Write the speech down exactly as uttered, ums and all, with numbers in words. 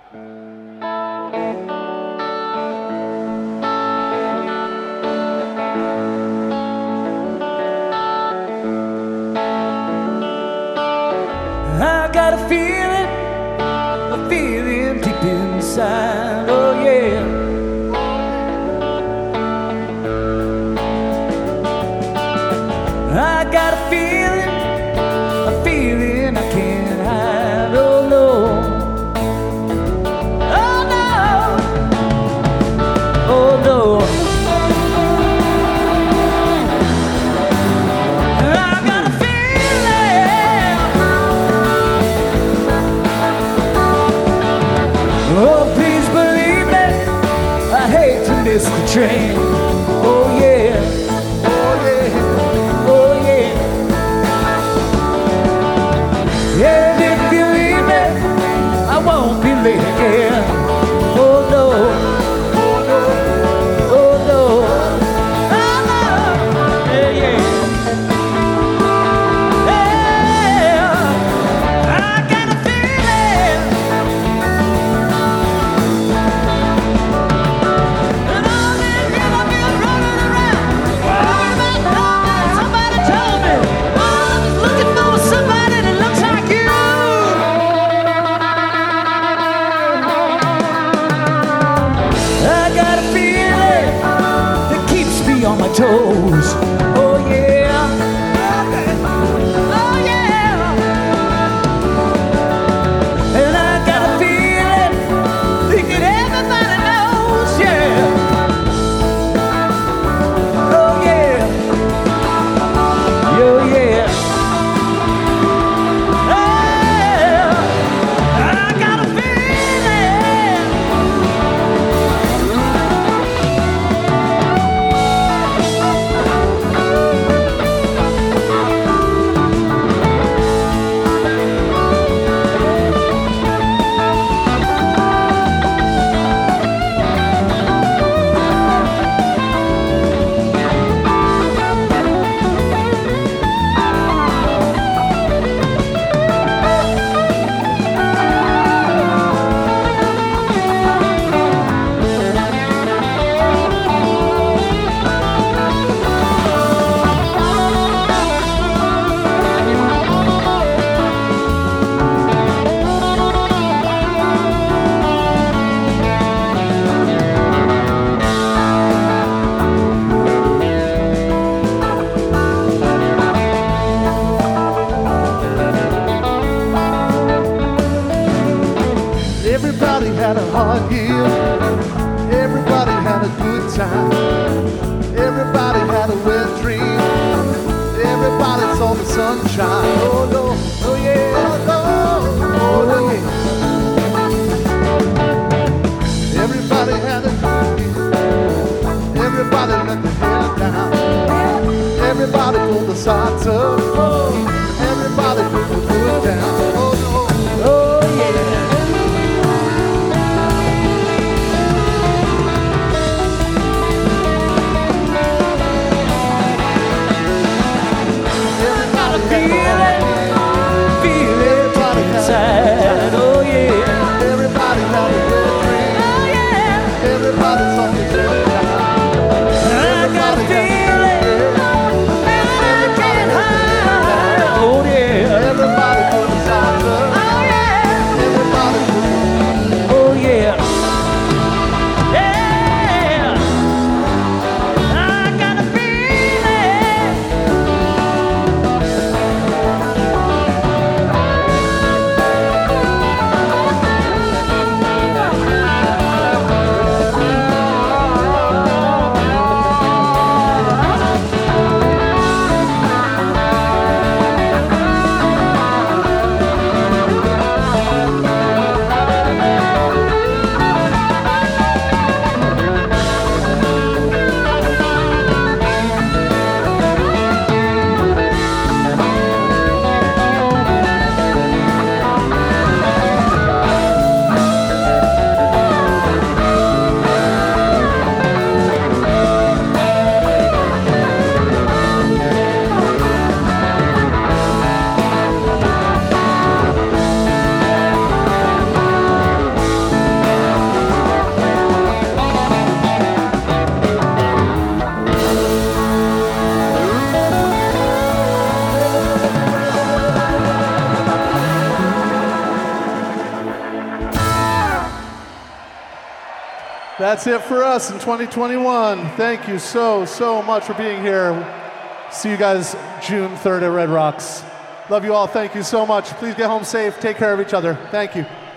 I got a feeling, a feeling deep inside, oh yeah. I got a feeling, a feeling I can't hide, oh no. Oh no, oh no. I got a feeling, oh please believe me, I hate to miss the train, oh yeah. And if you leave me, I won't be late again. Oh no, oh no, oh no, oh no, yeah, yeah. Yeah, I got a feeling, and all this years I've been running around, worried about nothing. Somebody told me, oh, I was looking for somebody that looks like you. I got a feeling that keeps me on my toes. Oh yeah, oh yeah. And I got a feeling that everybody knows, yeah. Oh yeah, oh yeah. Yeah. I got a feeling. Everybody had a hard year. Everybody had a good time. Everybody had a wet dream. Everybody saw the sunshine. Oh no, oh yeah, oh no, oh yeah. Everybody had a good year. Everybody let their hair down. Everybody pulled the socks up. Everybody put the foot down. Oh no, Oh yeah. Feeling, feeling deep inside. That's it for us in twenty twenty-one. Thank you so, so much for being here. See you guys June third at Red Rocks. Love you all. Thank you so much. Please get home safe. Take care of each other. Thank you.